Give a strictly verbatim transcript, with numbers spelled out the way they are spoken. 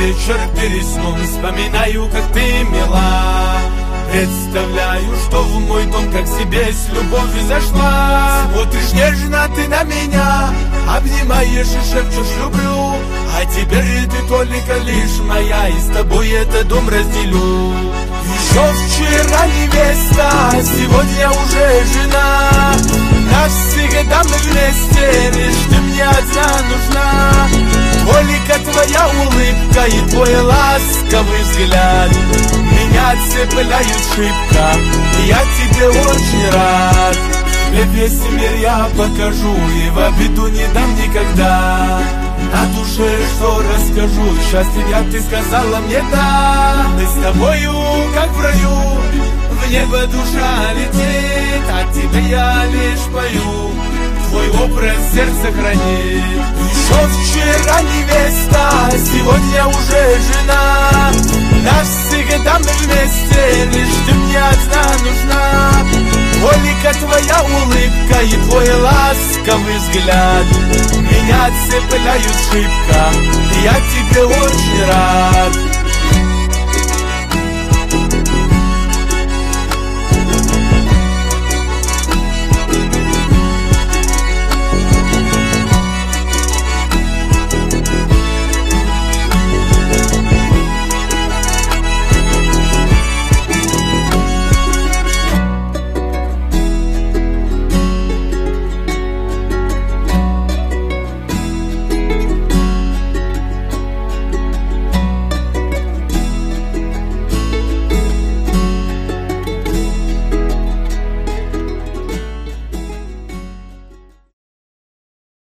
вечер перед сном вспоминаю, как ты мила. Представляю, что в мой дом, как себе с любовью зашла. Смотришь нежно ты на меня, обнимаешь и шепчешь «люблю». А теперь ты только лишь моя, и с тобой этот дом разделю. Еще вчера невеста, а сегодня уже жена. Навсегда мы вместе, лишь ты мне одна нужна. Только твоя улыбка и твой ласковый взгляд меня цепляют шибко, я тебе очень рад. Тебе весь мир я покажу и в обиду не дам никогда. На душе что расскажу, счастлив ты сказала мне да. Мы с тобою, как в раю, в небо душа летит, а тебе я лишь пою, твой образ сердце хранит. Еще вчера невеста, а сегодня уже жена. Навсегда мы вместе, лишь ты мне одна нужна. Только твоя улыбка и твой ласковый взгляд меня цепляют шибко, я тебе очень рад.